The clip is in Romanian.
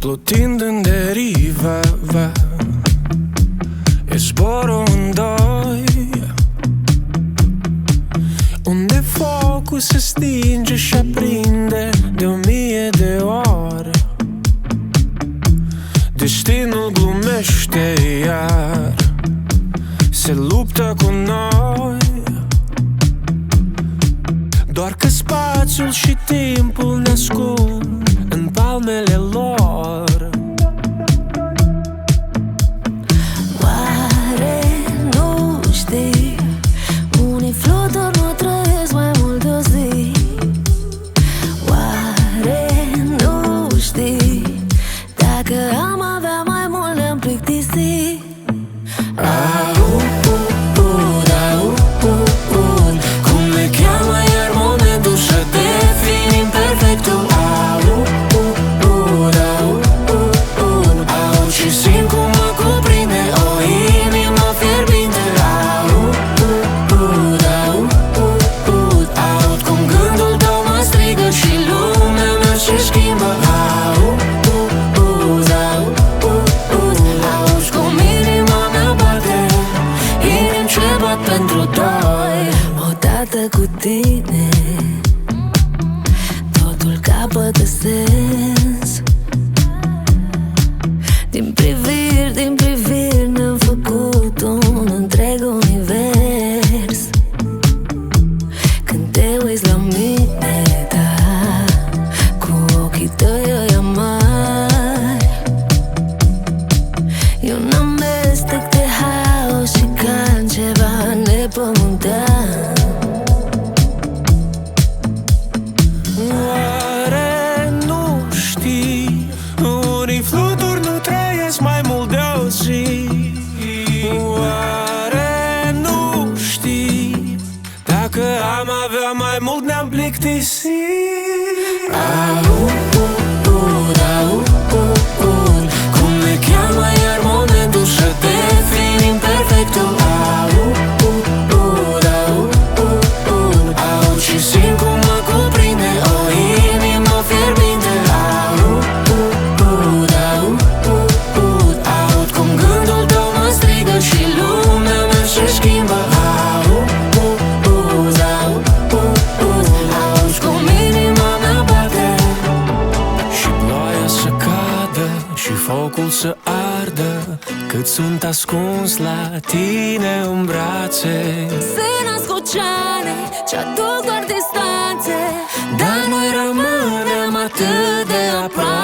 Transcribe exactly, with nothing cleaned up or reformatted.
plutind în derivă, e zborul în doi, unde focul se stinge și aprinde de o mie de ore. Destinul glumește iar, se luptă cu noi, doar că spațiul și timpul ne ascund în palmele lor. Oare nu știi, unii fluturi nu trăiesc mai mult de o zi? Oare nu știi, dacă am avea mai mult ne-am plictisit? Au, uh, uh, au, uh, uh, cum ne cheamă iar momentul și definim perfectul. Au, uh, uh, au, uh, uh, au, și simt cum mă cuprinde o inimă fierbinte. Au, uh, uh, au, uh, uh, aud cum gândul tău mă strigă și lumea mea se schimbă. Au, uh, uh, au, uh, uh, auzi cum inima mea bate, inimi ce bat pentru doi. Odată cu tine totul capătă sens. Din priviri, din priviri ne-am făcut un întreg univers. Când te uiți la mine, da, cu ochii tăi ăia mari, e un amestec de haos și ca ceva nepământean. Oare nu știi, unii fluturi nu trăiesc mai mult de o zi? Oare nu știi, dacă am avea mai mult ne-am plictisit? Au, uh, uh, au, uh, uh, cum ne cheamă iar momentul și definim perfectul. Au, uh, uh, au, uh, uh, au, și simt cum mă cuprinde o inimă fierbinte. Au, uh, uh, au, uh, uh, aud cum gândul tău mă strigă și lumea mea se schimbă. Au, uh, uh, au, uh, uh, auzi cum inima mea bate, și ploaia să cadă și focul să ardă, cât sunt ascuns la tine în brațe. Se nasc oceane ce aduc doar distanțe, Dar noi rămânem atât de aproape.